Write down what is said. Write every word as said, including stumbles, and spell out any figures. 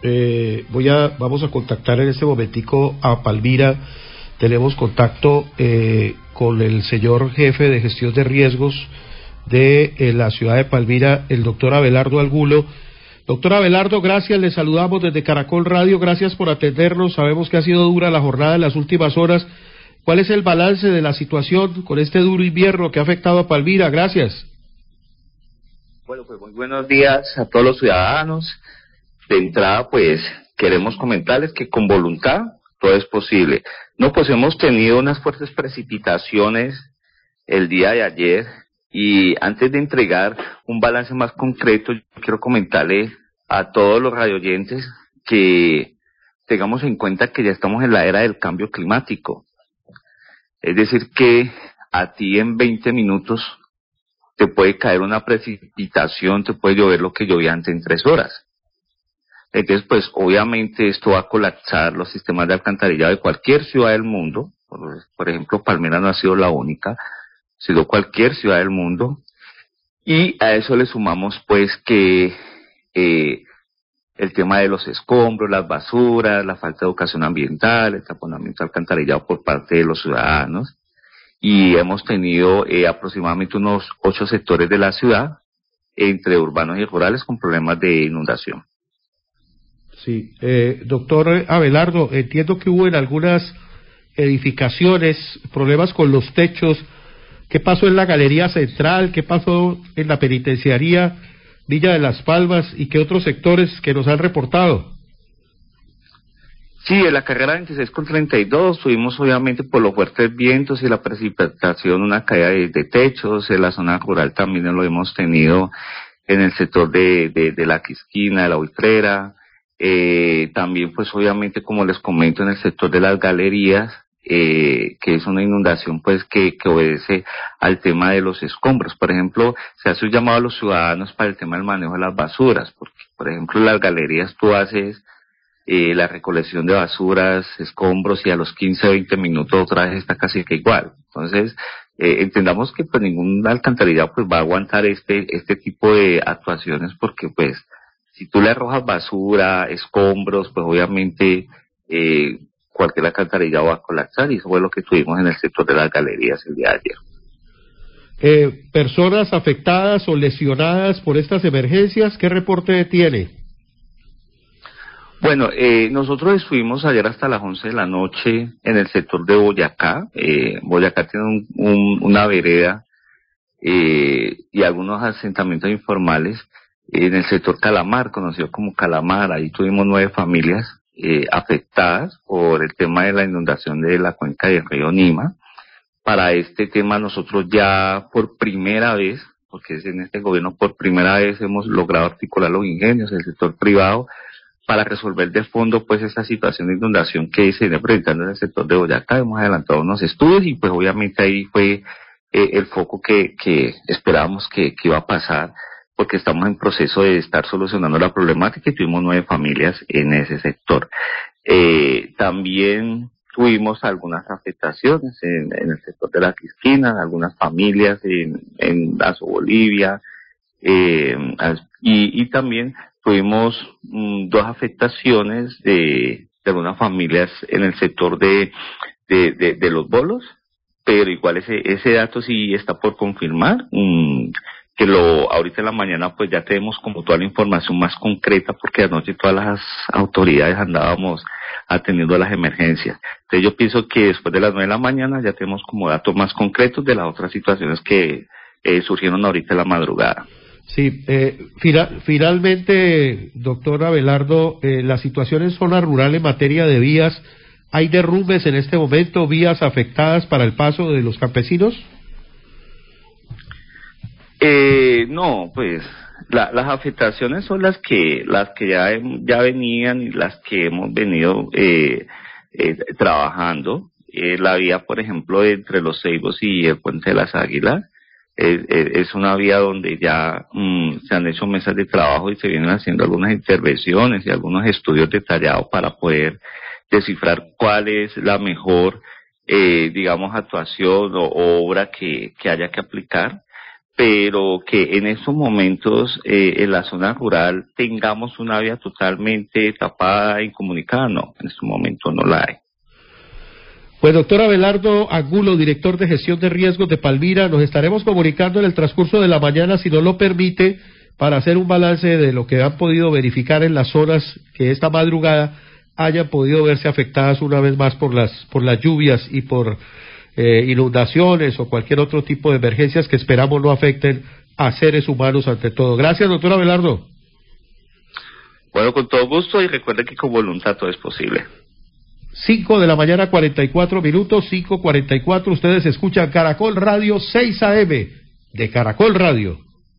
Eh, voy a, vamos a contactar en este momentico a Palmira. Tenemos contacto eh, con el señor jefe de gestión de riesgos de eh, la ciudad de Palmira, el doctor Abelardo Angulo. Doctor Abelardo, gracias, le saludamos desde Caracol Radio, gracias por atendernos, sabemos que ha sido dura la jornada en las últimas horas. ¿Cuál es el balance de la situación con este duro invierno que ha afectado a Palmira? Gracias. Bueno, pues muy buenos días a todos los ciudadanos. De entrada, pues, queremos comentarles que con voluntad todo es posible. No, pues hemos tenido unas fuertes precipitaciones el día de ayer, y antes de entregar un balance más concreto, yo quiero comentarle a todos los radioyentes que tengamos en cuenta que ya estamos en la era del cambio climático. Es decir, que a ti en veinte minutos te puede caer una precipitación, te puede llover lo que llovía antes en tres horas. Entonces, pues, obviamente esto va a colapsar los sistemas de alcantarillado de cualquier ciudad del mundo. Por, por ejemplo, Palmira no ha sido la única, ha sido cualquier ciudad del mundo. Y a eso le sumamos, pues, que eh, el tema de los escombros, las basuras, la falta de educación ambiental, el taponamiento alcantarillado por parte de los ciudadanos. Y hemos tenido eh, aproximadamente unos ocho sectores de la ciudad, entre urbanos y rurales, con problemas de inundación. Sí, eh, doctor Abelardo, entiendo que hubo en algunas edificaciones problemas con los techos. ¿Qué pasó en la Galería Central? ¿Qué pasó en la Penitenciaría Villa de las Palmas? ¿Y qué otros sectores que nos han reportado? Sí, en la carrera veintiséis con treinta y dos tuvimos obviamente por los fuertes vientos y la precipitación una caída de, de techos. En la zona rural también lo hemos tenido en el sector de, de, de la Quisquina, de la Buitrera. Eh, también pues obviamente, como les comento, en el sector de las galerías, eh, que es una inundación pues que, que obedece al tema de los escombros. Por ejemplo, se hace un llamado a los ciudadanos para el tema del manejo de las basuras, porque por ejemplo en las galerías tú haces eh, la recolección de basuras, escombros, y a los quince a veinte minutos otra vez está casi que igual. Entonces, eh, entendamos que pues ningún alcantarillado pues va a aguantar este, este tipo de actuaciones, porque pues si tú le arrojas basura, escombros, pues obviamente eh, cualquier alcantarillado va a colapsar, y eso fue lo que tuvimos en el sector de las galerías el día de ayer. Eh, ¿Personas afectadas o lesionadas por estas emergencias? ¿Qué reporte tiene? Bueno, eh, nosotros estuvimos ayer hasta las once de la noche en el sector de Boyacá. Eh, Boyacá tiene un, un, una vereda eh, y algunos asentamientos informales. En el sector Calamar, conocido como Calamar, ahí tuvimos nueve familias eh, afectadas por el tema de la inundación de la cuenca del río Nima. Para este tema nosotros ya por primera vez, porque es en este gobierno por primera vez, hemos logrado articular los ingenios del sector privado para resolver de fondo pues esta situación de inundación que se viene presentando en el sector de Boyacá. Hemos adelantado unos estudios y pues obviamente ahí fue eh, el foco que, que esperábamos que, que iba a pasar, porque estamos en proceso de estar solucionando la problemática y tuvimos nueve familias en ese sector. Eh, también tuvimos algunas afectaciones en, en el sector de la Quisquina, algunas familias en, en Lazo Bolivia, eh, y, y también tuvimos mm, dos afectaciones de, de algunas familias en el sector de, de, de, de los bolos, pero igual ese, ese dato sí está por confirmar. Mm, que lo ahorita en la mañana pues ya tenemos como toda la información más concreta, porque anoche todas las autoridades andábamos atendiendo las emergencias. Entonces yo pienso que después de las nueve de la mañana ya tenemos como datos más concretos de las otras situaciones que eh, surgieron ahorita en la madrugada. Sí, eh, final, finalmente, doctor Abelardo, eh, la situación en zona rural en materia de vías, ¿hay derrumbes en este momento, vías afectadas para el paso de los campesinos? Eh, no, pues la, las afectaciones son las que las que ya ya venían y las que hemos venido eh, eh, trabajando. Eh, la vía, por ejemplo, entre Los Ceibos y el Puente de las Águilas es, es, es una vía donde ya mm, se han hecho mesas de trabajo y se vienen haciendo algunas intervenciones y algunos estudios detallados para poder descifrar cuál es la mejor, eh, digamos, actuación o, o obra que, que haya que aplicar. pero que en estos momentos eh, en la zona rural tengamos una vía totalmente tapada e incomunicada, no, en este momento no la hay. Pues doctor Abelardo Angulo, director de gestión de riesgos de Palmira, nos estaremos comunicando en el transcurso de la mañana, si nos lo permite, para hacer un balance de lo que han podido verificar en las zonas que esta madrugada hayan podido verse afectadas una vez más por las por las lluvias y por eh, inundaciones o cualquier otro tipo de emergencias que esperamos no afecten a seres humanos ante todo. Gracias, doctor Abelardo. Bueno, con todo gusto, y recuerde que con voluntad todo es posible. Cinco de la mañana, cuarenta y cuatro minutos, cinco cuarenta y cuatro, ustedes escuchan Caracol Radio seis A M de Caracol Radio.